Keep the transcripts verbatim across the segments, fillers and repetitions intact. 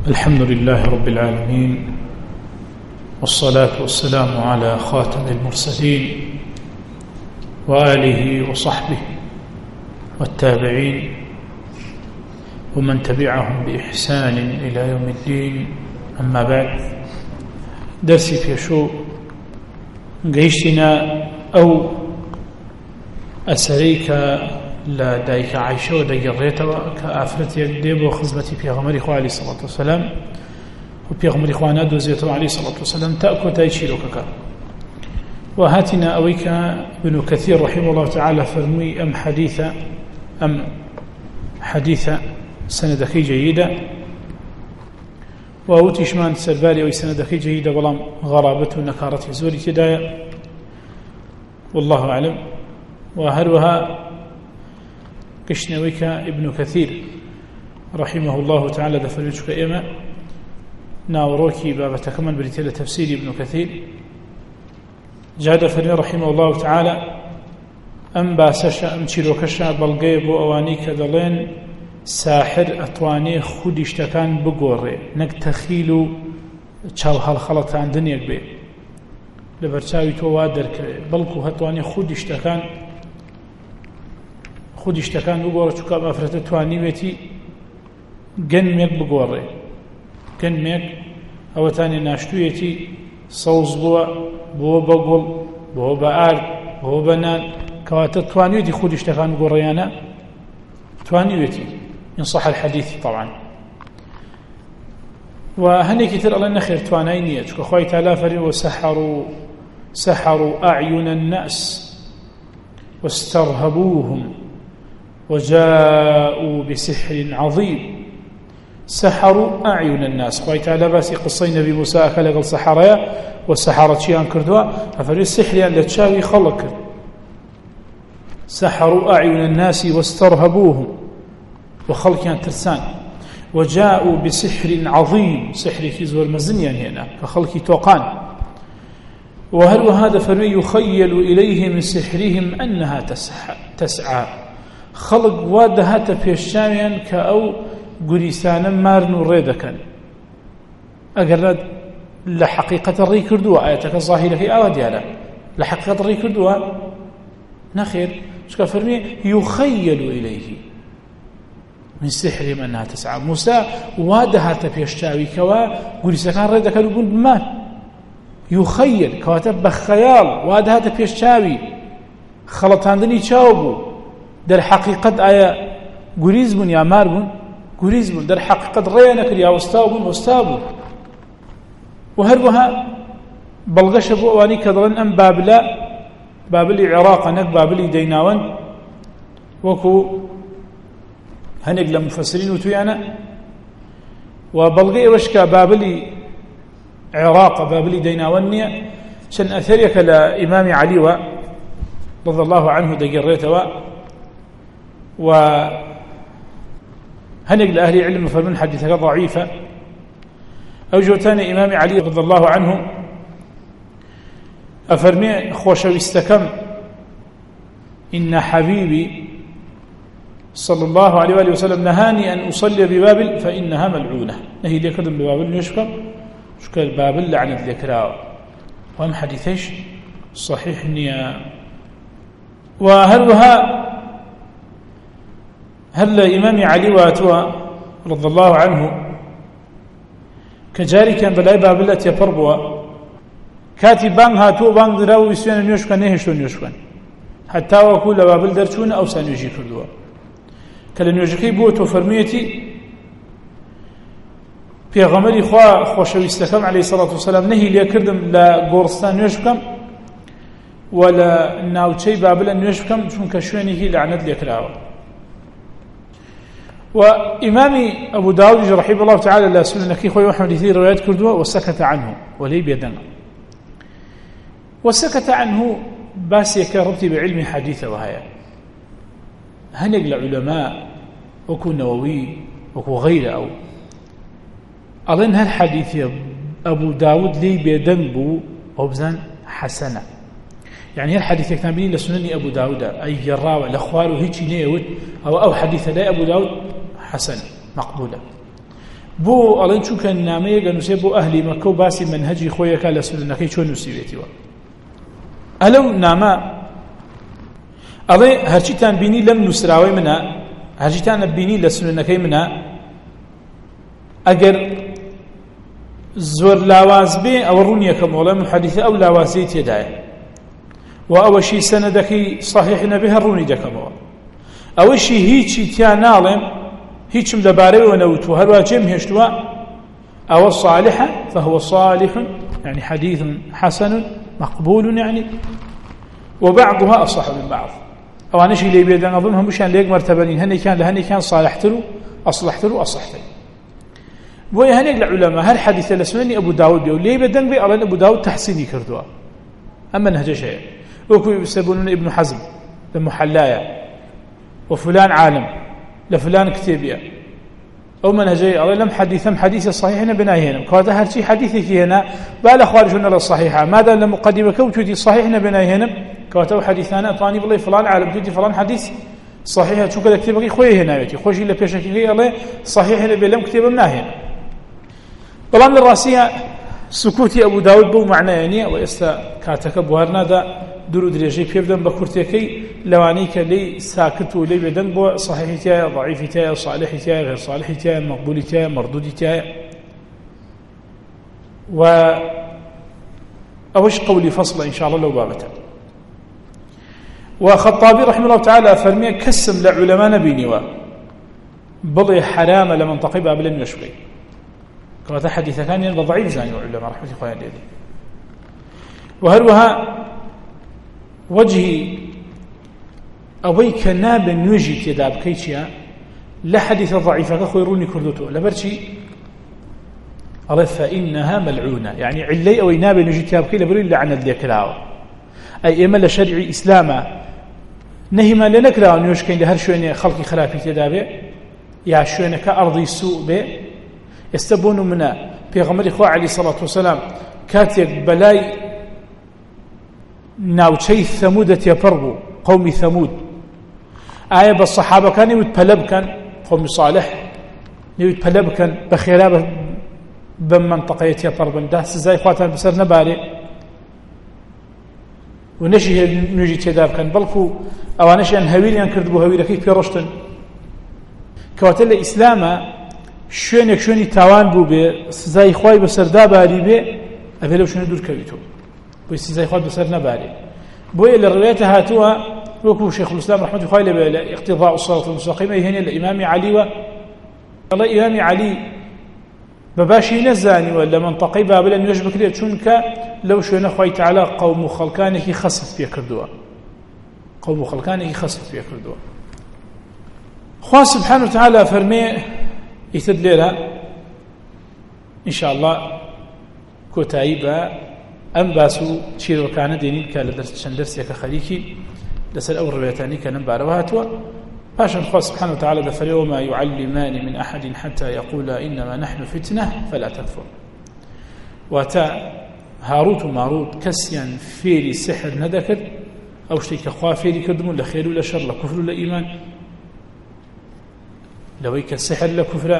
الحمد لله رب العالمين، والصلاة والسلام على خاتم المرسلين وآله وصحبه والتابعين ومن تبعهم بإحسان إلى يوم الدين. أما بعد، درسي في شو قيشنا أو أسريك لا دايك عايشة ودقريتها كأفرتي ديب وخزمتي في غمر إخوة عليه الصلاة والسلام وفي غمر إخوانا دوزيته عليه الصلاة والسلام تأكو تايشي لك. وهاتنا أويك ابن كثير رحمه الله تعالى فرمي أم حديثة أم حديثة سندكي جيدة وأوتيشمان سربالي أو سندكي جيدة ولم غرابته نكارته زوري كداية والله أعلم. وهروها كشنويك ابن كثير رحمه الله تعالى دفرجك إما ناوروكي بابا تكمل بريتيل تفسير ابن كثير جاد فرمي رحمه الله تعالى أم باسشا أم تشيروكشا بلغيب وأوانيك دلين ساحر أتواني خود اشتكان بقوري نك تخيلو چاو هالخلطان دنياك بي لبرچاوي تو وادر كري بلكو هتواني خود اشتكان خود اشتكان بقوري چوكا مفرت تواني بيتي گن ميك بقوري گن ميك او تاني ناشتويتي صوز بوا بوا بقول بوا بآرد بوا بنان كواتا تواني بيتي خود اشتكان بقوريانا تواني بيتي إن صح الحديث طبعا. وهني كتير الله نخير توانينية كخوي تعالى فري وسحروا سحروا أعين الناس واسترهبوهم وجاءوا بسحر عظيم. سحروا أعين الناس خوي تعالى بس قصي نبي موسى أكل قل سحرية والسحرة شيئا كردوا ففري السحر يعني تشاوي خلق. سحروا أعين الناس واسترهبوهم وخلق ترسان وجاءوا بسحر عظيم. سحر كيزور مزنيا هنا كخلق توقان. وهل هذا فرمي يخيل إليه من سحرهم أنها تسعى خلق وادها تبيشاميا كأو قريسانا مارنو ريدكا أقرد لحقيقة الري كردوا آياتك الظاهرة في آوة ديالا لحقيقة الري كردوا نخير شكا فرمي يخيل إليه من سحرهم أنها تسعى. موسى وادها تبيشاوي كوا قريسانا ريدكا يقول بمات يخيل كواتب بخيال وادها تبيشاوي خلطان دني تشاوبو در حقيقة آية قريز بن يا مار بن قريز بن در حقيقة رينك يا وستاوبن وستابو. وهربها بلغشبو واني كذلن أم بابلا بابلي عراق نك بابلي ديناون وكو هنق لمفسرين وتويانا وبلغي وشكا بابلي عراق بابلي ديناونية شن أثريك لإمام علي رضي الله عنه دقريته وهنق لأهل علم فمن حديثك ضعيفة أوجوتان إمام علي رضي الله عنه أفرمي خوشو استكم إن حبيبي صلى الله عليه وآله وسلم نهاني أن أصلي ببابل فإنها ملعونة. نهي ليكدم ببابل يشكم شكل بابل لعنة ذكرها وهم حديثيش صحيح النية. وهلها هل إمام علي واتوا رضي الله عنه كجاري كان بلاي بابل يفربوا كاتب بان هاتو بان دراو يسوين نيوشكا نهشون نيوشكا حتى وكل بابل درتون أو سانيوجي كردوا كالنيوجي بوتو فرميتي في غمري خوا خوشويستكم عليه الصلاة والسلام نهي ليكردم لا قورستان نيوشكم ولا ناوتشي بابل نيوشكم چونك شويني هي لعنت ليكراوا. وإمام أبو داود رحمه الله تعالى لا سننكي خوي وحمد كثير روايات كردوا وسكت عنه ولي بيدنا وسكت عنه بس يكربتي بعلم حديثه وهي هنق العلماء وكو نووي وكو غيره أو أظن هالحديث أبو داود لي بيدنبو أو بزان حسنة يعني هالحديث يكتنبيني لسنن أبو داود أي جراوة لأخواره هيك نيوت أو أو حديث لا أبو داود حسن مقبولة بۆ ئەڵێن چونکە نامەیەک نووسێ بۆ ئەهلی مەکە و باسی منهەجی خۆیەکە لە سنەکەی چۆن نووسیوێتیوە. ئەلەو نامە ئەڵێ هەرچیتان بینی لەم نووسراوەی منە، هەرچیتانە بینی لە سنەکەی منە، ئەگەر زۆر لاواز بێ ئەوە ڕوونیەکەم وڵێ محەدیثە ئەو لاوازەی تێدایە و ئەوەشی سەنەدەکەی صحیح نەبێ هەر ڕوونی دەکەمەوە. ئەوەشی هیچی تیا ناڵێم، هیچم لەبارەیەوە نەوتووە، هەروە جێم هێشتووە، أو صالحا فهو صالح يعني حديث حسن مقبول يعني وبعضها أصح من بعض. أو أنا شيء اللي بيدنا أظنهم مشان ليك مرتبين هني كان لهني كان صالحتلو أصلحتلو أصلحتلو بوي هنيك العلماء هل حديث الأسماني أبو داود بيو ليه بدن بي أرين أبو داود تحسيني كردوا أما نهج شيء وكو يسبون ابن حزم لمحلايا وفلان عالم لفلان كتابيا أو منهجي أرين لم حديثم حديث صحيحنا بناهينا كواتا هرشي حديثي هنا بالا خارجنا للصحيحة ماذا لمقدمة كوتودي صحيحنا بناهينا كواتا حديثنا طاني بالله فلان عالم تودي فلان حديث صحيحة شو كذا كتابك خويه هنا يتي خوش إلا بيشك هي الله صحيحنا بلم كتاب مناهينا بلان الراسية سكوتي أبو داود بو معنى يعني ويستا كاتك بوهرنا دا درو دريجي بيبدن بكورتيكي لوانيك لي ساكت ولي بدن بو صحيحتها ضعيفتها صالحتها غير صالحتها مقبولتها مردودتها و أوش قولي فصل إن شاء الله لو بابتها. وخطابي رحمه الله تعالى فرمي كسم لعلماء نبيني بضي حرام لمن تقيبها بلن يشبه كما حديث كان ينبى ضعيف زاني وعلماء رحمة الله عليه. وهروها وجهي أوي كناب نوجي تداب كيتشيا لا حديث ضعيف كخيروني كردوتو لبرشي قال فإنها ملعونة يعني علي أو ناب نوجي تداب كي لبري لعنة ذكراو أي إما لشرع إسلاما نهما لنكراو نيوش كين لهر شويني خلقي خرافي تدابه يا شويني كأرضي سوء به يستبون منا بيغمر إخوة عليه الصلاة والسلام كاتيك بلاي ناوشي ثمودة يفربوا قوم ثمود آية بالصحابة كان يود بلب كان قوم صالح يود بلب كان بخيرابة بمنطقة يفربن ده سزاي خواتان بسر نباري ونشي نوجي تداب كان بلكو أوانشي أن هويليان كردبو هويلا كيف يرشتن كواتل إسلاما شوێنێک شوێنی تاوان بوو بێ سزای خوای بەسەر داباری بێ ئەبێ لەو شوێنە دوور کەویتەوە بۆی سزای خوای بەسەر نەبارێ. بۆیە لە ڕوایەتە هاتووە وەکو شێخ الإسلام ڕەحمەتوڵڵی خوای لێبێ لە اقتضاء الصراط المستقيم هێنێ لە ئیمامی عەلیوە دەڵێ ئیمامی عەلی بەباشی نەزانیوە لە مەنتەقەی بابل نوێژ بکرێت چونکە لەو شوێنە خوای تەعالا قەوم و خەڵکانێکی خەسف پێ کردووە قەوم و خەڵکانێکی خەسف پێ کردووە. خوا سبحانه وتعالى فەرمێ يتد ليلة إن شاء الله كتايبا أم باسو تشير وكان ديني كالدرس شندرسيك خليكي لسال أول روايتاني كان بارواهاتوا باشا خوا سبحانه وتعالى دفري وما يعلمان من أحد حتى يقول إنما نحن فتنة فلا تكفر. واتا هاروت وماروت كسيا فيري سحر ندكر أو شتيك خوا فيري كردمون لخير ولا شر لكفر ولا إيمان لويك السحر لكفر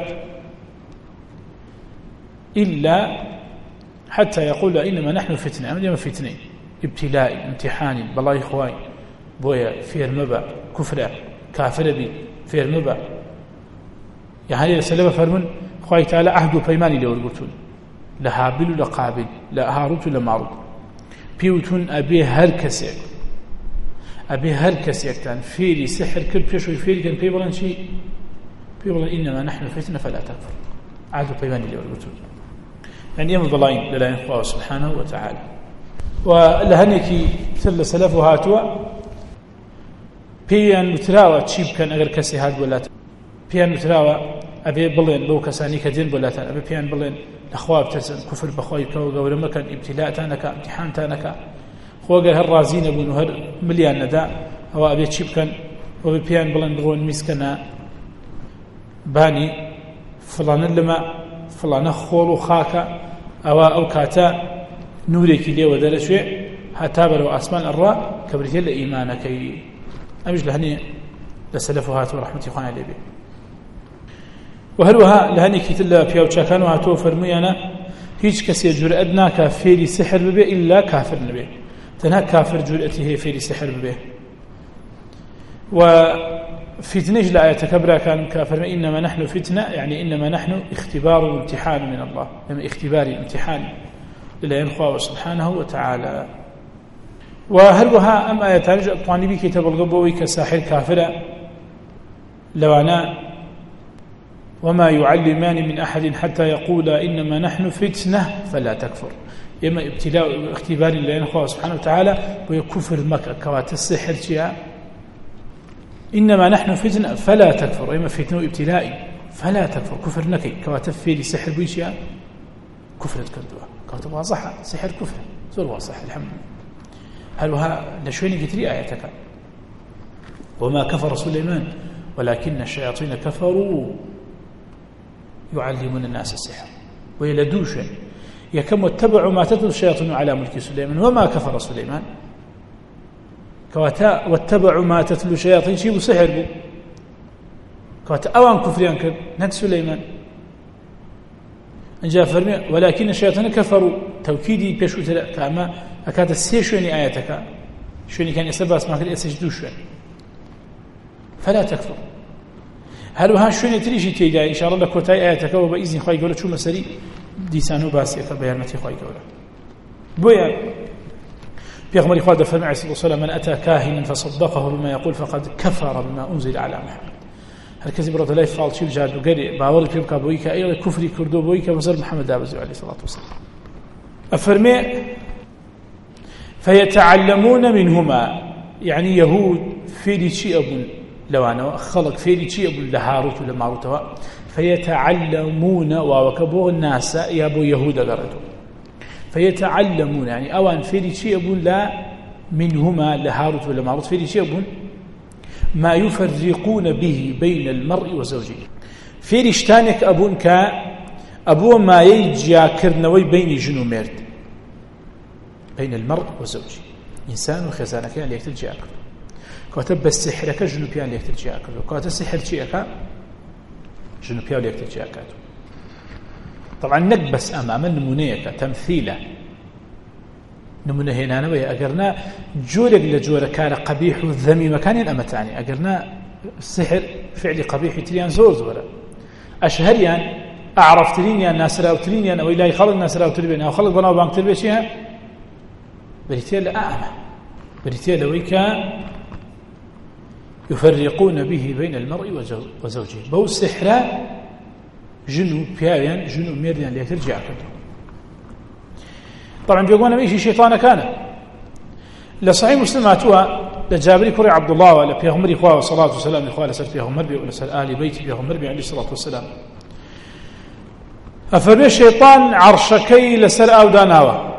إلا حتى يقول إنما نحن فتنة أما فتنة ابتلاء امتحان بالله إخواني بويا فير مبا كفر كافر بي فير مبا يعني السلام فرمون خوي تعالى عهد وبيماني لو قلتون لا هابل ولا قابل لا هاروت ولا ماروت بيوتون أبي هركسيك أبي هركسيك كان فيري سحر كل بيشوي فيري كان بيبرن شيء بيقول إنما نحن فتنة فلا تكفر عادوا بيباني لي والبتول يعني يوم ضلاين لله إخوة سبحانه وتعالى. ولهنكي سل سلف هاتوا بيان متراوى تشيب كان أغير كسي هاد بولات بيان متراوى أبي بلين لو كساني كدين بولات أبي بيان بلين أخواب ترسل كفر بخوي كوغا ولما كان ابتلاء تانكا امتحان تانكا خوغا هالرازين أبو نهر مليان نداء أو أبي تشيب كان وبي بيان بلين بغون مسكنا باني فلان لما فلان خول وخاكا أو أو كاتا نورك لي ودل شيء حتى برو أسمان الراء كبرت له إيمانك أمش لهني لسلفهات ورحمة إخواننا لبي. وهروها لهنيك تلا بياو تشاكانو هاتو فرميانا هيج كسي جرأت ناكا فيري سحر ببه إلا كافر نبه تنها كافر جرأته هي فيري سحر ببه وفتنة لا يتكبر كان كافر إنما نحن فتنة يعني إنما نحن اختبار وامتحان من الله يعني اختباري امتحان لله ينخواه سبحانه وتعالى وهروها أم آية تارجع الطوانبي كتاب القبوي كساحر كافر لو أنا وما يعلمان من أحد حتى يقول إنما نحن فتنة فلا تكفر إما ابتلاء واختبار الله ينخواه سبحانه وتعالى ويكفر مكة كوات السحر شيئا إنما نحن فتنة فلا تكفر إما فتنة ابتلائي فلا تكفر كفر نكي كواتف فيلي سحر بيشيا كفر تكذبها كواتف واضحة سحر كفر زور واضح الحمد لله هل وها نشويني قتري آياتك وما كفر سليمان ولكن الشياطين كفروا يعلمون الناس السحر ويلدوش يكم واتبعوا ما تتلو الشياطين على ملك سليمان وما كفر سليمان كواتا واتبعوا ما تتلو الشياطين شيء سحر بو كواتا اوان كفريان كر ند سليمان انجا فرمي ولكن الشياطين كفروا توكيدي بيشو تلا كما اكاد السيشوني اياتك شوني كان يسبب اسمع كده يسجدوش فلا تكفر هل وها شوني تريجي تيجا ان شاء الله لكوتاي اياتك وباذن خوي يقول شو مسري ديسانو باسيك بيانتي خوي يقول بويا بيغمر إخوة فرمي عليه الصلاة والسلام من أتى كاهنا فصدقه بما يقول فقد كفر بما أنزل على محمد هل كذب رضي الله فعل شيء جاد وقال باور بيبكى بويك أيضا كفري كردو بويك وزر محمد دابز عليه الصلاة والسلام أفرمي فيتعلمون منهما يعني يهود في شيء أبن لو أنا خلق في شيء أبن لهاروت ولا ماروت فيتعلمون وكبوا الناس يا أبو يهود قرأتوا فيتعلمون يعني أوان في شيء أبون لا منهما لهاروت ولا ماروت في شيء أبون ما يفرقون به بين المرء وزوجه في رشتانك أبون كا أبو ما يجي كرنوي بين جنو ميرد بين المرء وزوجه إنسان وخزانة كان ليك تلجي أكل كاتب السحرك جنو بيان ليك تلجي أكل كاتب السحر شيئك جنو بيان ليك تلجي أكل طبعا نقبس أمام النمونية تمثيلا نمونه هنا نوية أقرنا جورك لجورة كان قبيح الذمي مكان الأمتاني أقرنا السحر فعل قبيح تليان زور زورة أشهريان أعرف تلينيان ناس راو تلينيان أو إلهي خلق ناس راو تلبين أو خلق بناو بانك تلبيشيها بريتيال أعمى بريتيال ويكا يفرقون به بين المرء وزوجه بو السحر جنو بيان جنو ميرديان اللي ترجع كده طبعا بيقولنا ايش شيطان كان لصحيح مسلماتها لجابري كري عبد الله ولا بيغمر اخوه والصلاه والسلام اخوه لسر بيغمر بي ولا سر اهل بيت بيغمر بي عليه الصلاه والسلام افرمي الشيطان عرشكي لسر او داناوا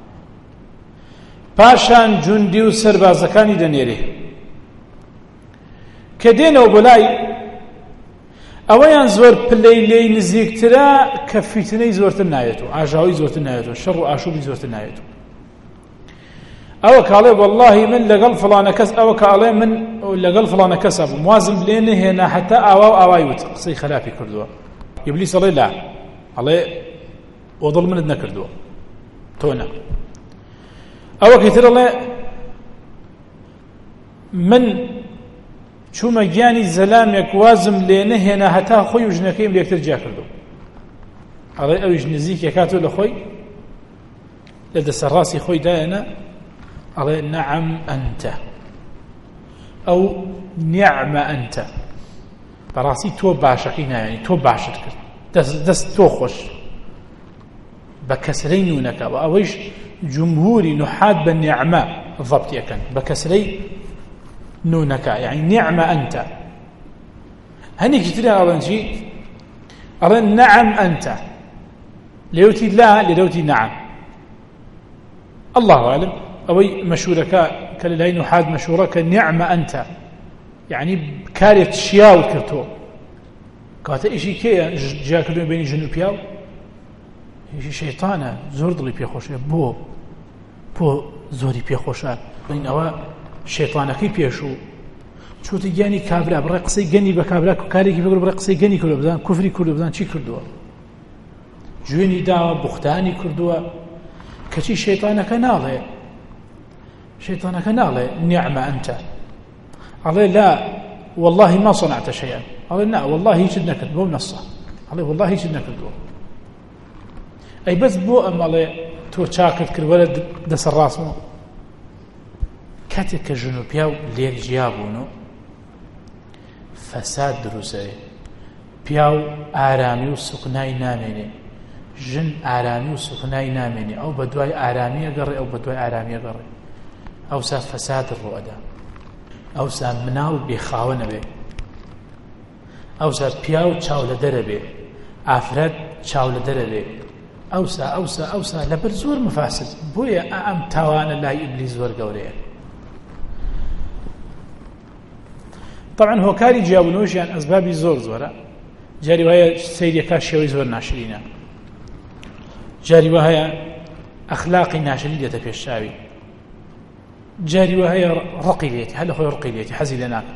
باشان جندي وسربازكاني دنيري كدين وبلاي اویان زور پلی لی نزیکترا کفتنی زورتر نایتو عجاوی زورتر نایتو شر و عشوبی زورتر نایتو او کاله والله من لقل فلان كس او کاله من لقل فلان كسب موازن بلينه هنا حتى او او ايوت قصي خلافي كردوا ابليس الله لا الله وظل من نكردوا تونا او كثير الله من شو مجاني زلامك وازم لينه هنا هتا خوي وجنكيم ليك ترجع كردو على اوج نزيك يكاتو لخوي لدى سراسي خوي دانا على نعم انت او نعم انت براسي تو باشقينا يعني تو باشر دس دس تو خوش بكسرين ونكا واويش جمهوري نحاد بالنعمه الضبط يكن بكسري نونك يعني نعمة أنت هني كتير أرن شيء أرن نعم أنت ليوتي لا ليوتي نعم الله أعلم أوي مشورك كاللين وحاد مشورك نعمة أنت يعني كاريت شياو كرتو كاتا إشي كي جاك بين جنو بياو إشي شيطانة زور ضلي بيخوش بو بو زوري بيخوش لين أوا شيطانكي بيشو چوتی گیانی کابرا بڕای قسەی گەنی بە کابرا و کارێکی بگەڕ بڕای قسەی گەنی کردو بزان کوفری کردو بزان چی کردووە جوێنی داوە بوختانی کردووە کەچی شەیطانەکە ناڵێ شەیطانەکە ناڵێ نیعمە ئەنتە ئەڵێ لا والله ما صنعت شيئا ئەڵێ نا والله هیچت نەکرد بۆ نەسە ئەڵێ والله هیچت نەکردووە ئەی بەس بۆ ئەم ئەڵێ تۆ چاکت کرد وەرە دەسەر ڕاستمەوە کاتێک کە ژن و پیا و لێک ژیابوون و فەساد دروستەوێ پیا و ئارامی و سوکنای نامێنێ ژن ئارامی و سوکنای نامێنێ ئەو بە دوای ئارامیە گەڕێ ئەو بە دوای ئارامیە گەڕێ ئەوسا فەساد ڕوئەدا ئەوسا مناڵ بێخاوە نەبێ ئەوسا پیا و چاو لە دەرە بێ ئافرەت چاو لە دەرە بێ ئەوسا ئەوسا ئەوسا لەبەر زۆر مفاسد بۆیە ئەم تاوانە لای ئیبلیس زۆر گەورەیە طبعا هۆکاری جیابوونەوەشیان ئەسبابی زۆر زۆرە جاری وایە سەیرێکا شێوەی زۆر ناشرینە جاری وایە ئەخلاقی ناشرین دێتە پێشچاوی جاری وایە ڕقی لێتی هەر لە خۆی ڕقی لێتی حەزی لێ ناکە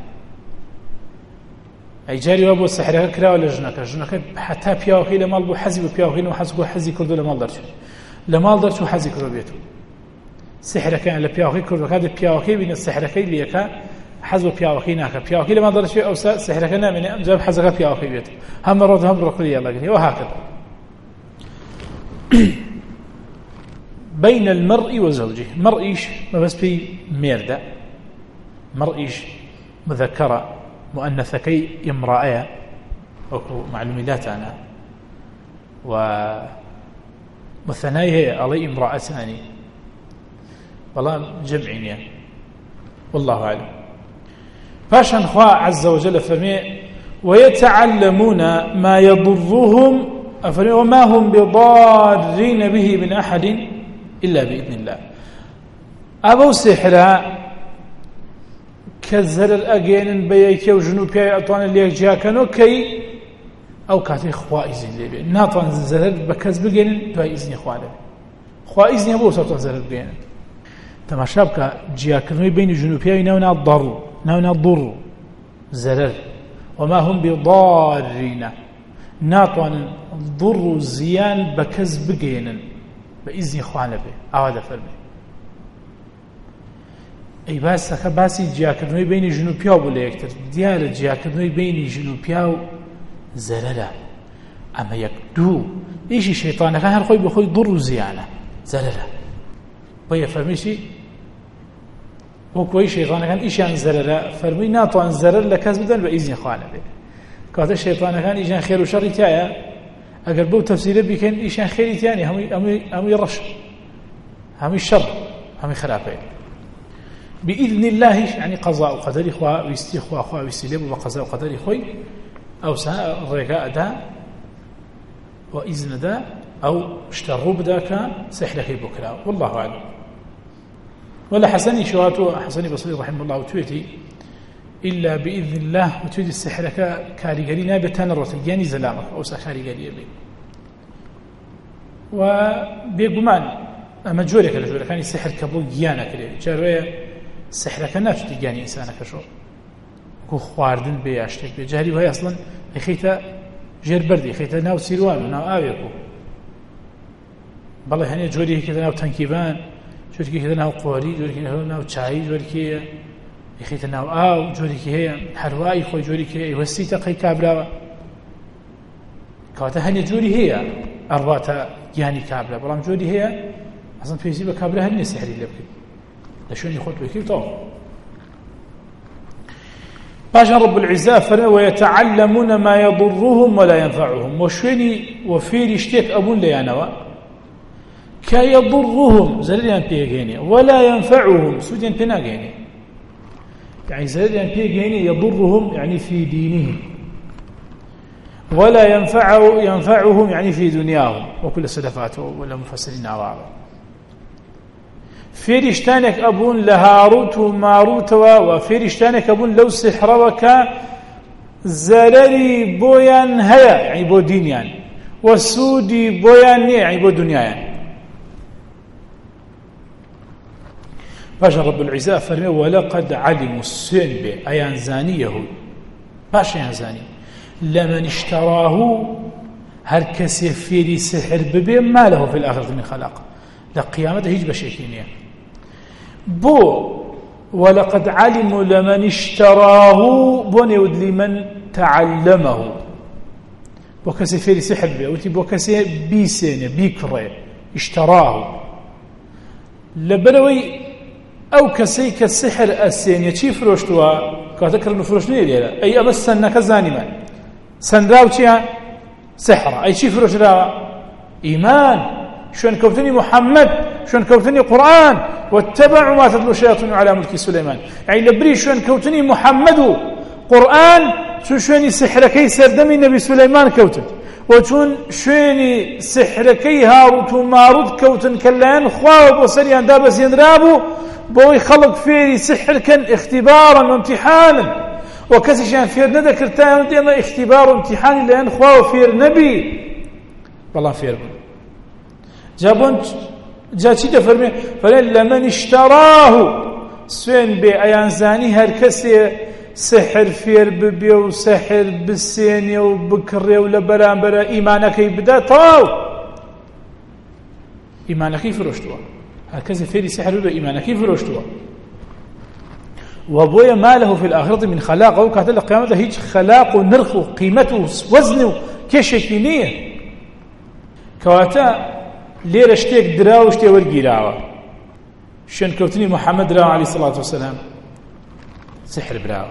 ئەی جاری وا بۆ سەحرەکە کراوە لە ژنەکە ژنەکە حتا پیاوەکەی لە ماڵ بوو حەزی بە پیاوەکەینەوە حەز بۆ حەزی کردو لە ماڵ دەرچوو لە ماڵ دەرچوو حەزی کردو بێتەوە سەحرەکەیان لە پیاوەکەی کردو کاتێک پیاوەکەی بینە سەحرەکەی لێکە حەز بە پیاوەکەی ناکە پیاوەکەی لە ماڵ دەرچوێ ئەوسا سەحرەکە نامێنێ ئەمجا حەزەکە پیاوەکەی بێت هەم ڕۆژ هەم ڕۆکلی یاڵەگری وهكذا بين المرء وزوجه مرئيش ما بس في ميردة مرئيش مذكرة مؤنثة كي امرأة أكو معلومات أنا ومثناي هي علي امرأة ثاني والله جمعين والله أعلم فاشن خوا عز وجل فرمي ويتعلمون ما يضرهم أفرمي وما هم بضارين به من أحد إلا بإذن الله أبو سحرا كذر الأجين بيك وجنوبي أطوان اللي جاكنو كي أو كاتي خوائزين لي ناطن زرر بكذب جين دواء إذن خوالي خوائزين أبو سرطان زرر جين تماشابك جاكنو بين جنوبي نونا الضر نونا الضر زرر وما هم بضارين ناطن الضر زيان بكذب جين بإذن خوانه به آواده فرمي أي باس تكا باسي جياكرنوي بين جنوبيا ولا يكتر ديار جياكرنوي بين جنوبيا زررة أما يكدو إيش الشيطان كان هالخوي بخوي ضر زيانة زررة بيا فرميشي هو كوي شيطان كان إيش عن زررة فرمي ناطو عن زرر لكذبا بإذن خوانه به كذا الشيطان كان إيش عن خير وشر تايا اگر بو تفسيره بكن ايشان خيري ثاني هم هم هم يرش هم الشر هم خرافه باذن الله يعني قضاء وقدر اخوا واستخوا اخوا واستلاب وقضاء وقدر اخوي او ساء الرجاء ده واذن ده او اشتروا بداك سحلك بكره والله اعلم ولا حسني شواته حسني بصري رحمه الله وتويتي إلا بإذن الله وتريد السحر كاريغري نابتان الرتجاني زلامك أو سكاريغري بي وبيقمان أما جورك الجورة كان السحر كبو جيانا كده جاروية السحر كناش تجاني إنسانك شو كو خواردن بياشتك بجاري وهي أصلا خيتا جير بردي خيتا ناو سيروان وناو آويكو بالله هني جوري كده ناو تنكيبان جوري كده ناو قوري جوري كده ناو چاي جوري كده يخيت ناو آو جوري كي هي حرواي خوي جوري كي وسيتا قي كابرا كواتا هني جوري هي أرواتا يعني كابرا بلام جوري هي أصلا في زيبا كابرا هني سحري لبكي لشون يخوت بكي طو باشا رب العزة فرمى ويتعلمون ما يضرهم ولا ينفعهم وشويني وفير اشتيك أبون ليانوا كا يضرهم زليان بيغيني ولا ينفعهم سوديان بيناغيني يعني زليان بيغيني يضرهم يعني في دينهم ولا ينفعه ينفعهم يعني في دنياهم وكل سلفاته ولا مفسرين عرب فيرشتانك أبون لهاروت وماروت وفيرشتانك أبون لو سحر وكا زلري بويان هيا يعني بو دينيان وسودي بويان يعني بو دنيان باش رب العزة فرمي ولقد علموا السن به أيان زاني يهود باش أيان زاني لمن اشتراه هر كسي فيري سحر ببي ما له في الآخرة من خلاق لقيامته هيج بشيكينيا بو ولقد علموا لمن اشتراه بنيود لمن تعلمه وكسي فيري سحر بي وتي بو كسي بيسين بيكري اشتراه لبروي أو كسي كالسحر السينية چي فروشتوا كاتكر انه فروشنيه ديالا اي ابس سنك زانما سندراو چيا سحر اي چي فروش راوا ايمان شلون كوتني محمد شلون كوتني قرآن واتبعوا ما تتلو الشياطين على ملك سليمان يعني لبري شلون كوتني محمد قرآن شلون سحركي سردمي النبي سليمان كوتن وشون شوني سحركي هاروت وماروت كوتن كلان خواب وسريان دابس ينرابو بوي خلق فيري سحر كان اختبارا وامتحانا وكسشان فير ندى كرتان ديما اختبار وامتحان لأن خواه فير نبي والله فير بون جابون جا چی دفرمي فلن لمن اشتراه سوين بي ايان زاني هر كسي سحر فير ببي وسحر بالسيني وبكري ولبران برا ايمانك يبدا طاو ايمانك يفرشتوا هكذا فيري سحر ببي ايمانك يفرشتوا وابويا ما له في الآخرة من خلاق أو كاتل القيامة هيج خلاق ونرخ وقيمته ووزنه كشكينية كواتا ليرة اشتيك دراو اشتي ورقي راوا شن كوتني محمد راوا عليه الصلاة والسلام سحر براوا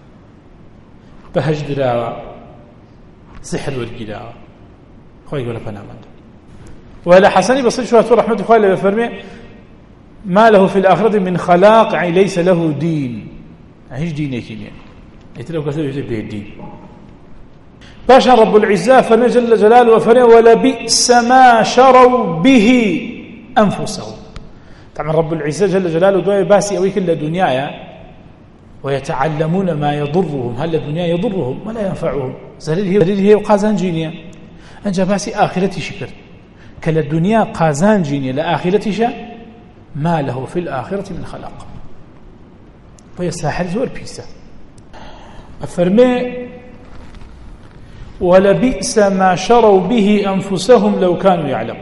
بهج دراوا سحر ورقي راوا خوي يقول بنامد ولا حسني بصير شوية رحمة الله بفرمي ما له في الآخرة من خلاق يعني ليس له دين هيش دين كينيا يتلو كثير يجيب الدين باشا رب العزة فرمي جل جلاله وفرمي ولبئس ما شروا به أنفسهم طبعا رب العزة جل جلاله دعاء باسي أوي كل دنيايا ويتعلمون ما يضرهم هل الدنيا يضرهم ولا ينفعهم زليل هي وقازان جينيا أنجا باسي آخرتي شكر كل الدنيا قازان جينيا لآخرتي شا ما له في الآخرة من خلاق وهي ساحر زور بيسا أفرمي ولبئس ما شروا به أنفسهم لو كانوا يعلمون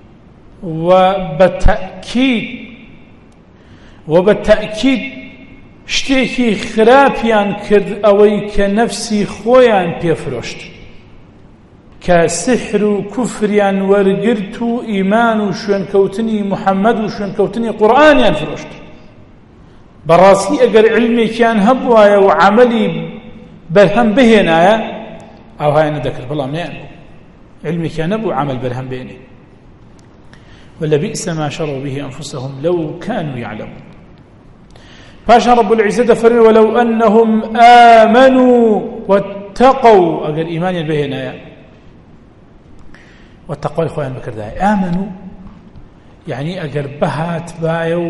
وبالتأكيد وبالتأكيد شتيكي خرابيان كرد أوي كنفسي خويان بيفرشت كسحر وكفريان ورقرت إيمان وشون كوتني محمد وشون كوتني قرآن ينفرشت براسي أقر علمي كان هبوايا وعملي برهم بهنايا أو هاي نذكر بالله من يعني علمي كان هبو عمل برهم بهني ولبئس ما شروا به أنفسهم لو كانوا يعلمون فاشا رب العزة فرمي ولو أنهم آمنوا واتقوا أقر إيمان بهنايا والتقوى إخوان بكر داي آمنوا يعني أقر بهات بايو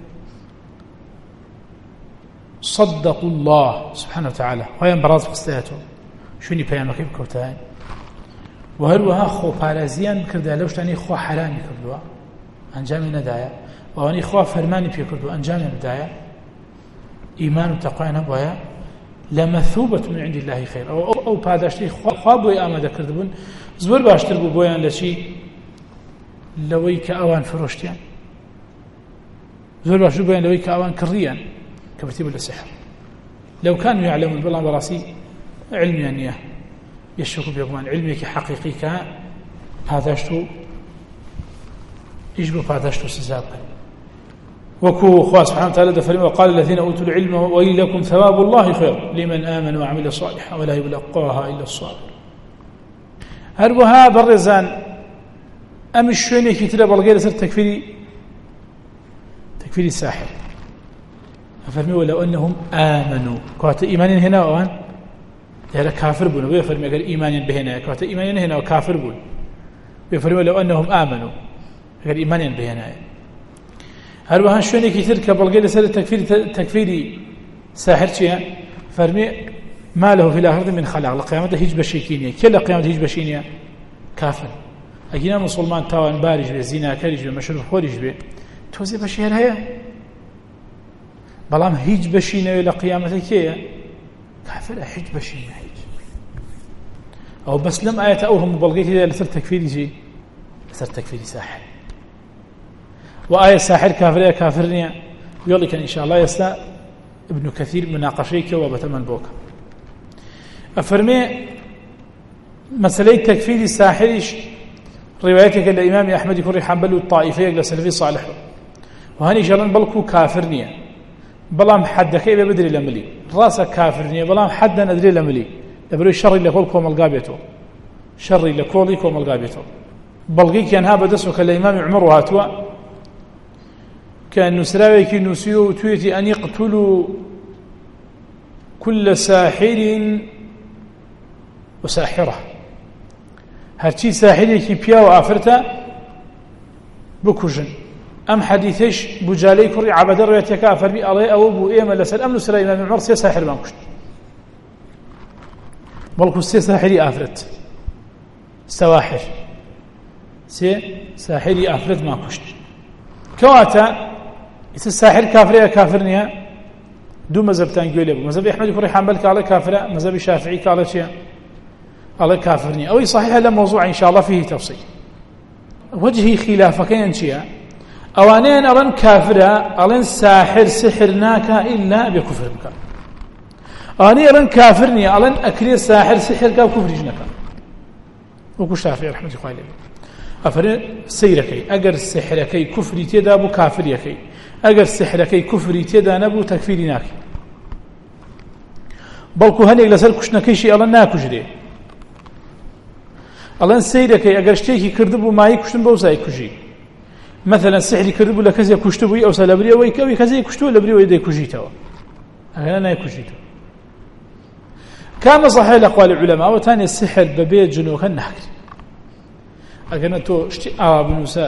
صدقوا الله سبحانه وتعالى وين براز بقصتهم شوني بيامك بكوتاين وهروها خو بارازيان بكر داي لوش تاني خو حرامي كردوا أنجامي ندايا واني خو فرماني بي كردوا أنجامي ندايا إيمان وتقوى نبويا لمثوبة من عند الله خير أو, أو, أو باداشتي خوابوي آماده كردبون زور باشتر بو بويان لشي لوي كأوان فروشتيان زور باشتر بويان لوي كأوان كريان كبرتيب السحر لو كانوا يعلمون بالله براسي علمي أنيه يشكوا بيقمان علمي كحقيقي كان باداشتو يجبوا باداشتو سزابا وكو خواه سبحانه وتعالى دفرين وقال الذين أوتوا العلم وإلكم ثواب الله خير لمن آمن وعمل صالحا ولا يبلغها إلا الصابر هروها برزان أم الشويني كتلا بلغير سر تكفيري تكفيري ساحر ففرمي ولو أنهم آمنوا كوات إيمان هنا وان يرى كافر بون ويفرمي قال إيمان بهنا كوات إيمان هنا وكافر بون ويفرمي ولو أنهم آمنوا قال إيمان بهنا هروها الشويني كتلا بلغير سر تكفيري تكفيري ساحر شيئا فرمي ما له في الآخرة من خلاق لقيامته هيج بشيكينيا كلا قيامته هيج بشينيا كافر أجينا مسلمان تاوان بارج بي زنا كرج بي مشروب خورج بي توزي بشير هيا بەڵام هیچ بەشینەوەی لە قیامەتە کێیە کافرە هیچ بەشینە هیچ ئەو بەس لەم ئاەتە ئەو هەموو بەڵگەی تێدا لەسەر تەکفیری چی لەسەر تەکفیری ساحر و ئایا ساحر کافرەیە کافر نییە یۆڵی کە ئینشاءالله ئێستا ابن كثير مناقشەی کەوە بەتەمەن بۆکە ئەفەرمێ مەسەلەی تەکفیری ساحریش ڕوايتێکە لە ئیمامی ئەحمەدی کوڕی حەنبەل و طائفەیەک لە سەلەفی صالح و هەنیش ئەڵێن بەڵکو کافر نییە بەڵام حەدەکەی بێ بدرێ لە ملی ڕاستە کافر نییە بەڵام حەدە نەدرێ لە ملی لەبەرەوەی شەڕی لە کۆڵ کۆمەلگا بێتەوە شەڕی لە کۆڵی کۆمەلگا بێتەوە بەڵگەیەکیان ها بەدەستەوە کە لە ئیمامی عومەر هاتووە کە نووسراوێکی نووسیوە و توێتی ئەن یقتولوا كل ساحر وساحرة هرچی ساحرێکی پیا و ئافرەتە بکوژن ئەم حەدیثەش بوجالەی کوڕی عەبەدە ڕوایەتەکە فەرمی ئەڵێ ئەوە بوو ئێمە لەسەر ئەم نووسرا ئیمامی عومەر سێ ساحرمان کوشت بەڵکو سێ ساحری ئافرەت سەواحر سێ ساحری ئافرەتمان کوشت کەواتە ئیتر ساحر کافرەیە کافر نییە دوو مەذهبتان گوێ لێ بوو مەذهبی ئەحمەدی کوڕی حەنبەل کە ئەڵێ کافرە مەذهبی شافعی کە ئەڵێ چییە ئەڵێ کافر نییە ئەوەی صحیحە لە مەوضوع إن شاء الله فيه تفصيل وجهی خلافەکەیان چییە ئەوانەیان ئەڵێن کافرە ئەڵێن ساحر سحر ناکە ئیلا بێکوفر بکە ئەوانەی ئەڵێن کافر نییە ئەڵێن ئەکرێ ساحر سحر کە و کوفریش نەکە وەکو شافعی ڕەحمەتی خوای لێ بێ ئەفەرمێ سەیرەکەی ئەگەر سحرەکەی کوفری تێدا بوو کافریەکەی ئەگەر سحرەکەی کوفری تێدا نەبوو تەکفیری ناکە بەڵکو هەنێک لەسەر کوشتنەکەیشی ئەڵێن ناکوژرێ ئەڵێن سەیرەکەی ئەگەر شتێکی کردبوو مای کوشتن بەو زای کوژی مثلا سحری کردبوو لە کەسێک کوشتبووی ئەوسا لە بری ئەوەی کەوی کەسێک کوشتووە لە بری ئەوەی دەیکوژیتەوە ئەگەر نایکوژیتەوە کامە صحیح لە ئەقوالی العولەما ئەوەتانێ سحر بەبێ جنۆکە ناکرێت ئەگەر تۆ شتی ئاوا بنووسە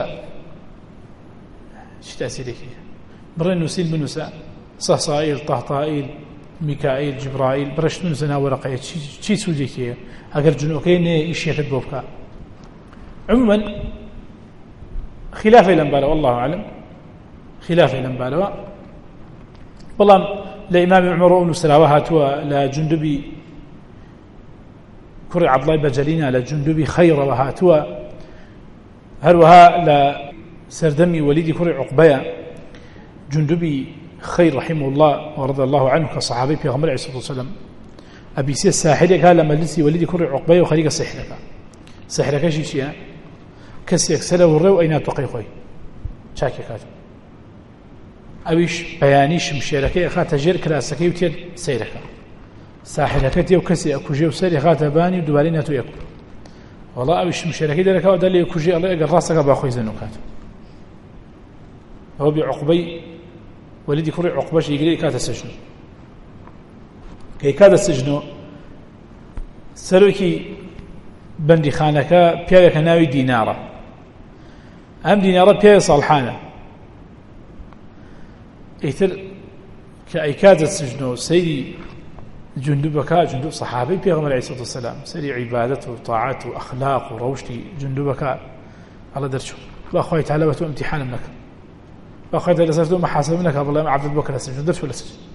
چی تاسیرێکی بڕێ نووسین بنووسە سەسائیل تەحتائیل میکائیل جبرائیل بڕشت بنووسە ناو وەرەقەیە چی سوودێکیە ئەگەر جنۆکەی نێ ئیشێکت بۆ بکە عموما خلافي لمبالة والله أعلم خلافي لمبالة والله لإمام عمر بن سلاوة هاتوا لجندبي كري عبد الله بجلينا لجندبي خير وهاتوا هروها لسردمي وليدي كري عقبية جندبي خير رحمه الله ورضي الله عنه كصحابي في غمر عليه الصلاة والسلام أبي سي الساحلي قال لما لسي وليدي كري عقبية وخليق سحرك سحرك شي شيء کەسێک سەرە و ڕێو ئەینا تۆقەی خۆی چاکی کات ئەویش بەیانی شمشێرەکەی ئەخاتە ژێر کراسەکەی و تێر سەیرەکە ساحرەکە تێ و کەسی ئەکوژێ و سەری خاتە بانی و دووبارەی ناتوو یەکو وەڵا ئەویش شمشێرەکەی دەرەکەوە دە لێ کوژێ ئەڵێ ئەگەر ڕاستەکە با خۆی زەن و کات ئەوە بێ عوقبەی وەلیدی کوڕی عوقبەش ئیگرەی کاتە سەژن کەی کاتە سەژنۆ سەرۆکی بەندی خانەکە پیاوێکە ناوی دینارە ئەم دینارە پیاوی ساڵحانە ئیتر کە ئەیکاتە سژنۆ سەیری جندوبەکە جندوب سەحابەی پێغەمبەر عەلەیهی سەڵاتو وەسەلام سەیری عیبادەت و تاعات و ئەخلاق و ڕەوشتی جندوبەکە ئەڵە دەرچوو با خوای تەعالە بە تۆ ئیمتیحانم نەکە با خوای تەعالە لەسەر تۆ مەحاسەبە نەکا بڵێم عەبدت بۆ کە لە سژن دەرچوو لە سژن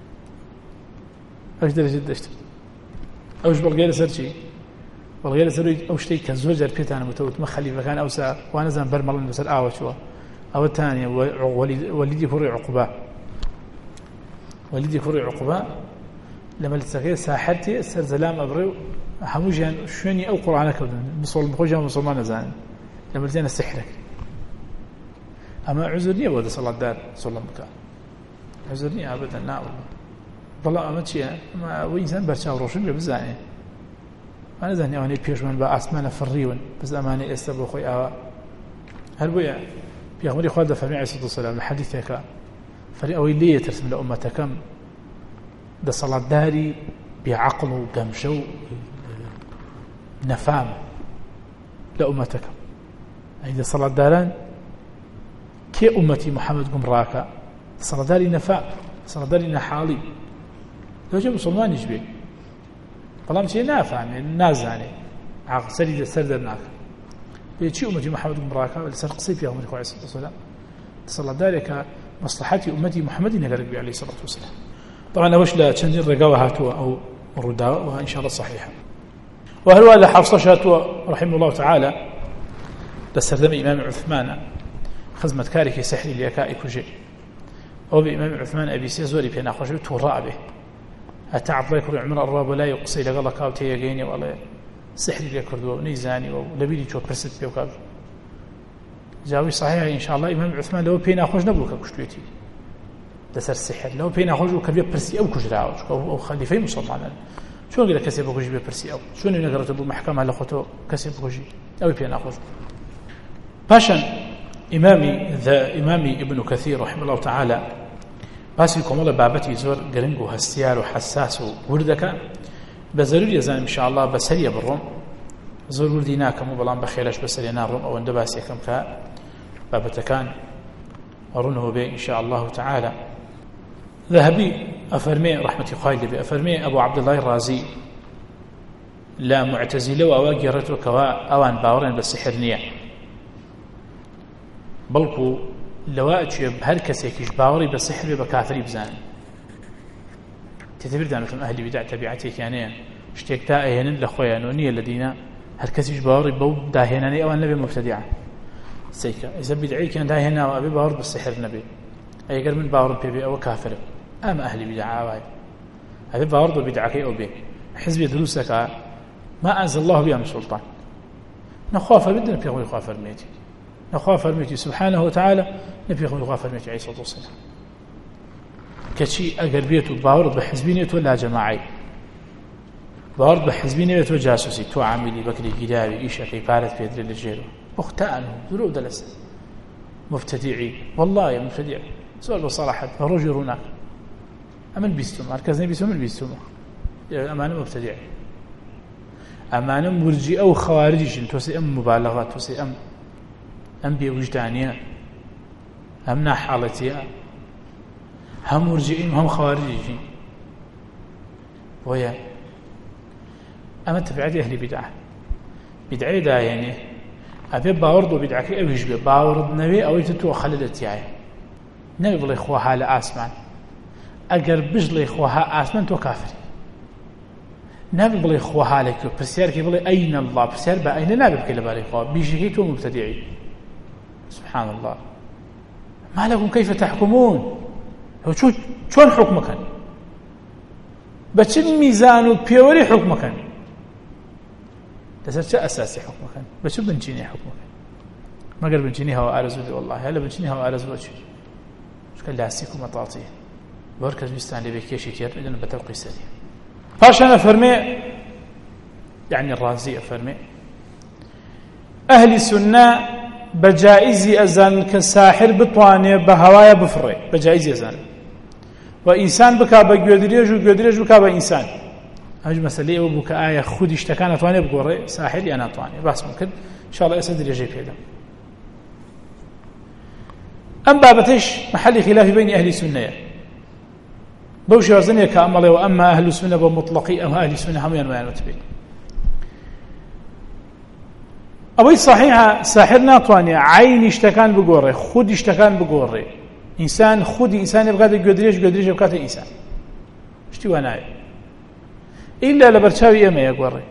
ئەوش دەرەجەت دەشتن ئەوش بەڵگەی لەسەر چی بەڵگەی لەسەر ئەو شتەی کە زۆر جار پێتانە وتوتمە خەلیفەکان ئەوسا وا نەزان بەرمەڵن لەسەر ئاوە چووە ئەوە تانیە وەلیدی کوڕی عوقبە وەلیدی کوڕی عوقبە لە مەجلیسەکەی ساحر تێ سەرجەلام ئەبڕێ و هەمووشیان شوێنی ئەو قورئانە کەوتن مسڵمان خۆشیان مسڵمان نەزانن لە مەجلیسیانە سحرەکە ئەمە عوزر نییە بۆ دەسەڵاتدار سوڵەم بکە عوزر نییە ئابەدەن ناوە بەڵام ئەمە چییە ئەمە ئەوەی ئینسان بەرچاو ڕۆشن بێ بزانێ أنا ذهني أنا بيشمن بأسمان فريون بس أماني استبوا خوي آه هل بيا بيغمري خالد فرمي عليه الصلاة والسلام الحديث هيك فري أوي ليه ترسم لأمتكم ده صلاة داري بعقل وقمشو نفام لأمتكم إذا صلاة داران كي أمتي محمد قم راكا صلاة داري نفام صلاة داري نحالي لو جاء مسلمان يجبي بەڵام چی نافهمێ نازانێ عاقل سەری سەر دەرناکە بێ چی ئومەتی محەممەد گومڕاکە لەسەر قسەی پێغەمبەری خوا عەلەیهی سەڵاتو وەسەلام دەسەڵاتدارێکە مصلحة أمتي محمد نقرب عليه الصلاة والسلام. طبعا أوش لا تشندين رقاوة هاتوا أو رداء وإن شاء الله صحيحة. وهل هذا حفصة شاتوا رحمه الله تعالى لسردم إمام عثمان خزمة كارك سحري ليكائك جي أو بإمام عثمان أبي سيزوري بين أخوشه توراء به أتعب لك عمر الراب ولا يقصي لقال كاوتي يجيني ولا سحري ليكردو ونيزاني ولبيدي شو برست بيوكاب جاوي صحيح إن شاء الله إمام عثمان لو بين أخوش نبوك كشتويتي دسر السحر لو بين أخوش وكبير برسي أو كجراوش أو خليفة مسلمان شو قال كسب بوجي ببرسي أو شو نقدر أبو محكمة لخطو كسب بوجي أو بين أخوش باشن إمامي ذا إمامي ابن كثير رحمه الله تعالى باسيكم الله بابتي زور قرنقو هستيار وحساس ووردك بزرور يزان إن شاء الله بسرية بالروم زور ورديناك مو بلان بخيرش بسرية نارهم أو اندباسيكم كا بابتكان أرونه به إن شاء الله تعالى ذهبي أفرمي رحمة خالد بي أفرمي أبو عبد الله الرازي لا معتزله وأواجه رتوك وأوان باورين بالسحر نية بلكو لواء هر كسيكيش باوري بالسحر بكافري بزان تتبير دانتم أهل بدع تبعتي كانين اشتيك تائهن لخويا نونية الذين هر كسيش باوري بو داهناني أوان نبي مبتدعا سيكا إذا بدعي كان داهنا وأبي باور بالسحر نبي أي قال من باور بيبي أو كافر أما أهل بدع عواي أبي باور بدعك أو بي حزب دروسك ما أنزل الله بها من سلطان نخاف بدنا نبي خاف الميتي نخاف الميتي سبحانه وتعالى نبي خاف الميتي عليه الصلاة والسلام كشي أقربيته باور بحزبينيته ولا جماعي باور بحزبينيته وجاسوسي تو عاملي بكري قداوي إيشا كي بارت في يدري الجيرو مختانه ذلو دلس مبتدعي والله يا مبتدع سؤال بصراحة فرجل هناك أمن بيستم مركزني بيستم من بيستم أمانة مبتدع أمانة مرجئة وخوارجي توسي أم مبالغات توسي أم أم بوجدانية أم نحالتية هم مرجئين هم خوارجي ويا أما تبعدي أهل بدعة بدعي دا يعني أبي باورد وبدعك أو يشبه باورد نبي أو يتتو خلدت يعني نبي بلا إخوها لآسمان أقر بجل إخوها آسمان تو كافر نبي بلا إخوها لك بسيار كي بلا أين الله بسيار بأين نبي بكي لبالي إخوها بيجي تو مبتدعي سبحان الله ما لكم كيف تحكمون شو شون حكمك بچن ميزان وبيوري حكمك تسرچ اساسي حكمك بچ بنچيني حكمك ما قال بنچيني هو ارزو والله هلا بنچيني هو ارزو وجه شكل لاسيكم مطاطي بركز بيستان لي بكيشي كير اذن بتوقي سري فاش انا فرمي يعني الرازي فرمي اهل السنه بجائزي أزان كساحر بطواني بهوايا بفري بجائزي أزان وإنسان بكا بقدريج وقدريج بكا بإنسان هذه مسألة وبكا آية خود اشتكان أطواني بقوري ساحر أنا أطواني بس ممكن إن شاء الله يسدر يجي كذا أم بابتش محل خلاف بين أهل السنة بوشي وزنية كأمالي وأما أهل السنة بمطلقي أم أهل السنة هم ينويان وتبين أبوي صحيحة ساحر ناطواني عين اشتكان بقوري خود اشتكان بقوري إنسان خود إنسان يبقى قدريش قدريش يبقى إنسان اشتي وانا إلا لبرشاوي إما يقوري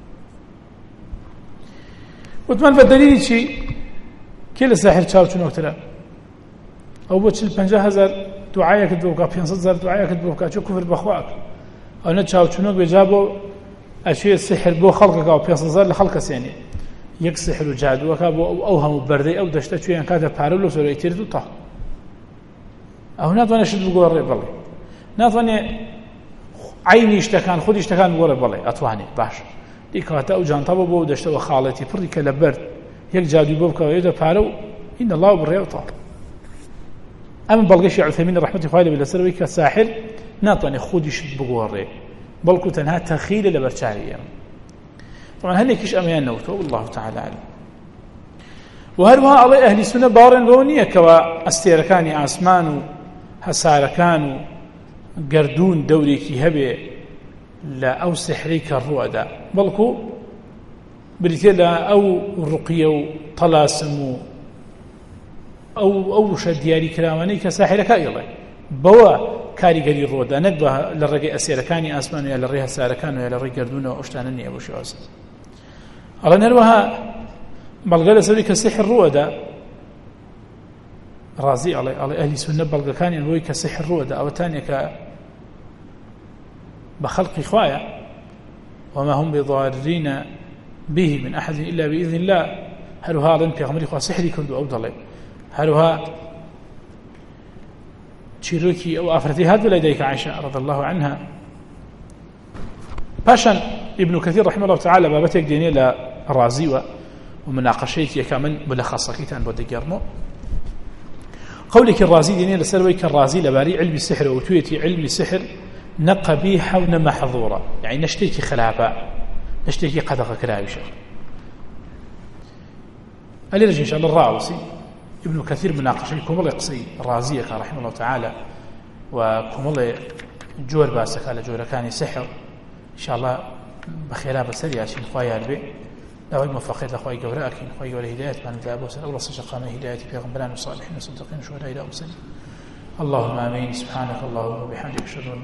وتمان فالدليل شيء كل ساحر شاو شنو اكتلا أو بوتشل بنجاه هزار دعايا كدبوكا بينصد زار دعايا كدبوكا شو كفر بأخواك أو نتشاو شنو بيجابوا أشياء السحر بو خلقك أو بينصد زار لخلق سيني يكسحر جادو وكابو أوهم بردي أو دشتا شوية كاتا بارولو سوري تيردو طه أو ناطواني شد بقول ري بالله ناطواني عيني اشتكان خودي اشتكان بقول بالله أطواني باش ديكاتا أو جان طبو بو دشتا وخالتي فردي كلا برد يك جادو بوبكا ويدا بارو إن الله بري وطه أما بلغيش عثيمين رحمة الله عليه بالسروي كساحر ناطواني خودي شد بقول ري بلكو تنها تخيل لبرشاهي طبعا هل كيش أميان نوته والله تعالى علم وهروها على أهل السنة بارن بونية كوا أستيركاني آسمان هساركان قردون دوري كي هبي لا أو سحريك الرؤدا بلكو بريتلا أو رقية وطلاسم أو أو شد دياري كلامني كساحر كايله بوا كاريگەری ڕۆدا نەک بە لە ڕێگەی ئەسێرەکانی ئاسمان یا لە ڕێ هەسارەکان و یا لە ڕێی گەردوونەوە ئەوشتانە نییە بۆ شێوازە ئەڵێن هەروەها بەڵگە لەسەری کە سحر ڕوەدا ڕازی ئەڵێ ئەڵێ ئەهلی سونە بەڵگەکانیان بۆی کە سحر ڕوەدا ئەوەتانێک کە بە خەڵقی خوایە وما هم بضارين به من أحد إلا بإذن الله هەروها ئەڵێن پێغەمبەری خوا سحری کردو ئەو دەڵێ هەروها چیرۆکی ئەو ئافرەتی هات بە لای دایکە عایشە رضی الله عنها پاشان ابن كثير رحمه الله تعالى بابەتێک دێنێ لە ڕازیوە و مناقەشەیەکی یەکا من ملەخەسەکەیتان بۆ دەگەڕمەوە قولێکی ڕازی دێنێ لەسەرەوەی کە ڕازی لەبارەی علمی سحر و توێتی علمی سحر نە قەبیحە و نە مەحظوورە یعنی نە شتێکی خراپە نە شتێکی قەدەغەکراویشە ئەلێرە إن شاء الله ڕاوسی ابن كثير مناقشة كمل قصي رازية رحمه الله تعالى وكمل جور باسك على جور كان سحر إن شاء الله بخيرا بسريع عشان خويا البي لو موفقيت لخوي جوراك خوي جور هداية من ذا أبو سل الله سجقام هداية في غنبلان وصالحين وصدقين وشهداء إلى أبو سل اللهم آمين سبحانك اللهم وبحمدك أشهد أن